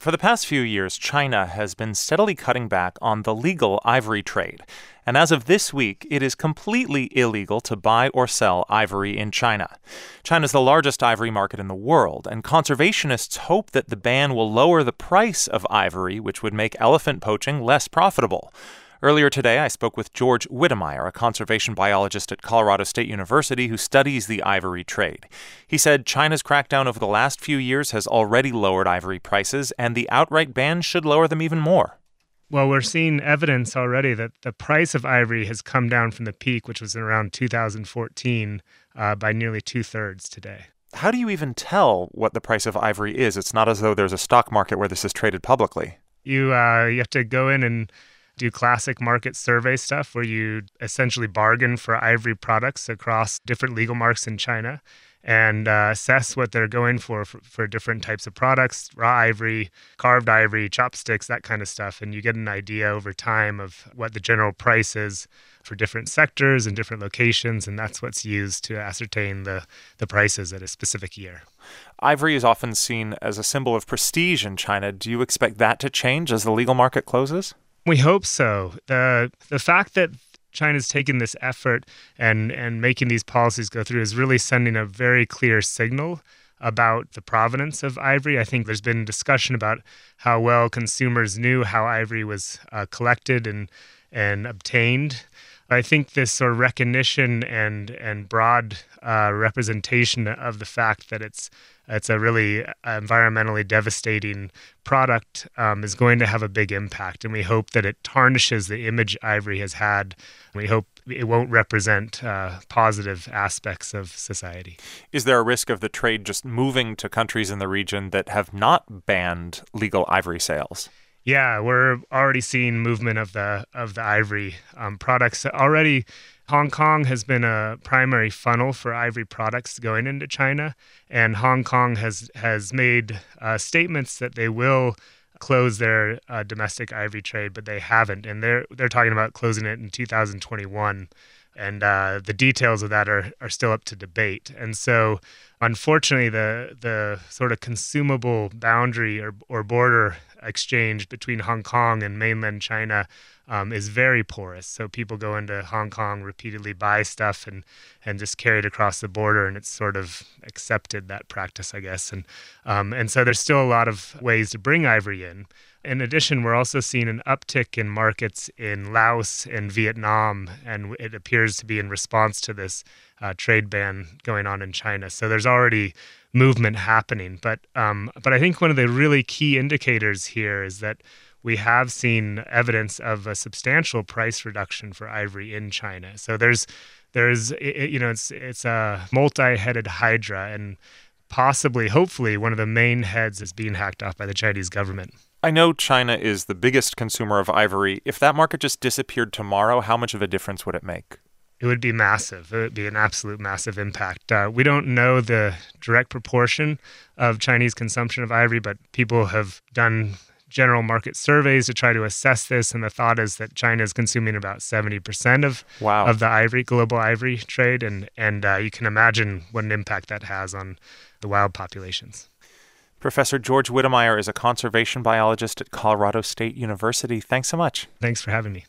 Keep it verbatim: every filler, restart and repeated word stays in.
For the past few years, China has been steadily cutting back on the legal ivory trade. And as of this week, it is completely illegal to buy or sell ivory in China. China's the largest ivory market in the world, and conservationists hope that the ban will lower the price of ivory, which would make elephant poaching less profitable. Earlier today, I spoke with George Whittemire, a conservation biologist at Colorado State University who studies the ivory trade. He said China's crackdown over the last few years has already lowered ivory prices, and the outright ban should lower them even more. Well, we're seeing evidence already that the price of ivory has come down from the peak, which was around two thousand fourteen, uh, by nearly two-thirds today. How do you even tell what the price of ivory is? It's not as though there's a stock market where this is traded publicly. You, uh, you have to go in and do classic market survey stuff where you essentially bargain for ivory products across different legal marks in China and uh, assess what they're going for, for for different types of products, raw ivory, carved ivory, chopsticks, that kind of stuff. And you get an idea over time of what the general price is for different sectors and different locations, and that's what's used to ascertain the, the prices at a specific year. Ivory is often seen as a symbol of prestige in China. Do you expect that to change as the legal market closes? We hope so. The the fact that China's taken this effort and, and making these policies go through is really sending a very clear signal about the provenance of ivory. I think there's been discussion about how well consumers knew how ivory was uh, collected and and obtained. I think this sort of recognition and and broad uh, representation of the fact that it's it's a really environmentally devastating product um, is going to have a big impact, and we hope that it tarnishes the image ivory has had. We hope it won't represent uh, positive aspects of society. Is there a risk of the trade just moving to countries in the region that have not banned legal ivory sales? Yeah, we're already seeing movement of the of the ivory um, products. Already, Hong Kong has been a primary funnel for ivory products going into China, and Hong Kong has has made uh, statements that they will close their uh, domestic ivory trade, but they haven't, and they're they're talking about closing it in two thousand twenty-one. And uh, the details of that are, are still up to debate. And so, unfortunately, the the sort of consumable boundary or, or border exchange between Hong Kong and mainland China um, is very porous. So people go into Hong Kong, repeatedly buy stuff, and, and just carry it across the border, and it's sort of accepted, that practice, I guess. And um, and so there's still a lot of ways to bring ivory in. In addition, we're also seeing an uptick in markets in Laos and Vietnam, and it appears to be in response to this uh, trade ban going on in China. So there's already movement happening. But um, but I think one of the really key indicators here is that we have seen evidence of a substantial price reduction for ivory in China. So there's there's it, you know it's it's a multi-headed hydra, and possibly, hopefully, one of the main heads is being hacked off by the Chinese government. I know China is the biggest consumer of ivory. If that market just disappeared tomorrow, how much of a difference would it make? It would be massive. It would be an absolute massive impact. Uh, we don't know the direct proportion of Chinese consumption of ivory, but people have done general market surveys to try to assess this, and the thought is that China is consuming about seventy percent of wow. of the ivory, global ivory trade, and, and uh, you can imagine what an impact that has on the wild populations. Professor George Whittemire is a conservation biologist at Colorado State University. Thanks so much. Thanks for having me.